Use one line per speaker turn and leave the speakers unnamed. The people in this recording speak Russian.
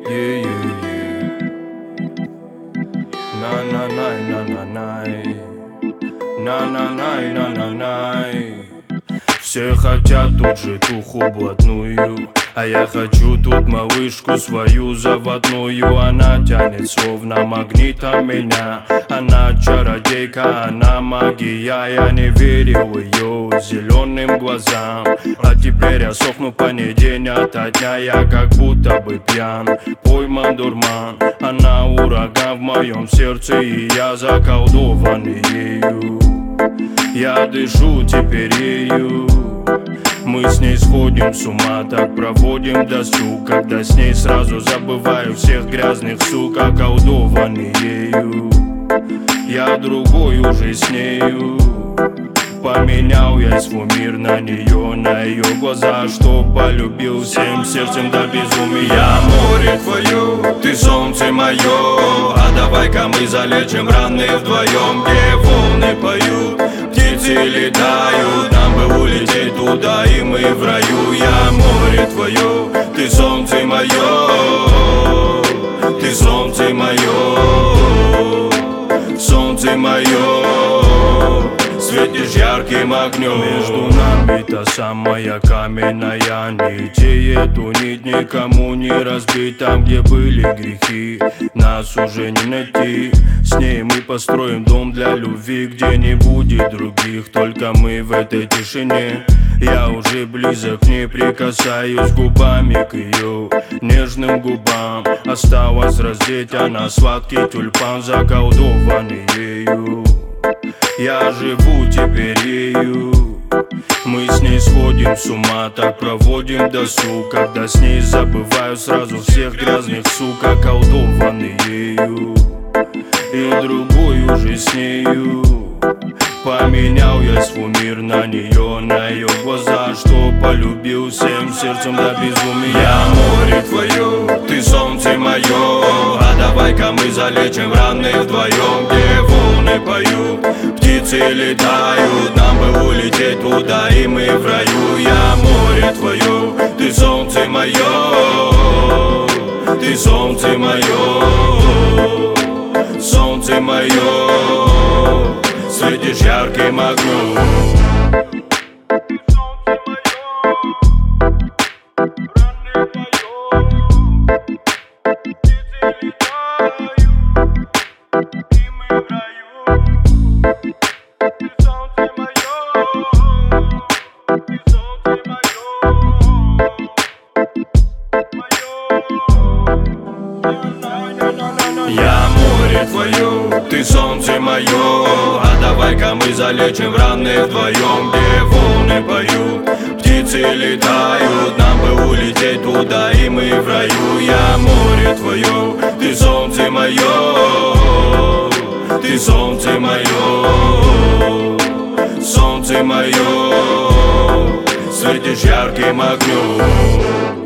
Yeah, yeah, yeah. Na na na na na na. На на на на на на. Все хотят тут же туху блатную, а я хочу тут малышку свою заводную. Она тянет словно магнитом меня. Она чародейка, она магия. Я не верил ее зеленым глазам, а теперь я сохну по ней день ото дня. Я как будто бы пьян, пойман дурман. Она ураган в моем сердце, и я заколдованный ею. Я дышу теперь ею. Мы с ней сходим с ума, так проводим досуг. Когда с ней сразу забываю всех грязных сук, околдованный ею. Я другой уже с нею. Поменял я свой мир на нее, на ее глаза, что полюбил всем сердцем до безумия. Я море твое, ты солнце мое, а давай-ка мы залечим раны вдвоем. Где волны поют, птицы летают, нам бы улететь туда, и мы в раю. Я море твое, ты солнце мое, ты солнце мое, солнце мое. Светишь ярким огнем. Между нами та самая каменная нить, и эту нить никому не разбить. Там, где были грехи, нас уже не найти. С ней мы построим дом для любви, где не будет других, только мы в этой тишине. Я уже близок к ней, прикасаюсь губами к ее нежным губам. Осталось раздеть, она сладкий тюльпан, заколдованный ею. Я живу теперь ею. Мы с ней сходим с ума, так проводим досуг. Когда с ней забываю сразу всех грязных сук, околдованный ею. И другой уже с нею. Поменял я свой мир на нее, на ее глаза, что полюбил всем сердцем до безумия. Я море твое, ты солнце мое, а давай-ка мы залечим раны вдвоем. Где волны поют, птицы летают, нам бы улететь туда, и мы в раю. Я море твое, ты солнце мое, ты солнце мое, солнце мое. Светишь ярким огнем. Я море твое, ты солнце мое, а давай-ка мы залечим раны вдвоем. Где волны поют, птицы летают, нам бы улететь туда, и мы в раю. Я море твое, ты солнце мое, ты солнце мое, солнце мое. Светишь ярким огнем.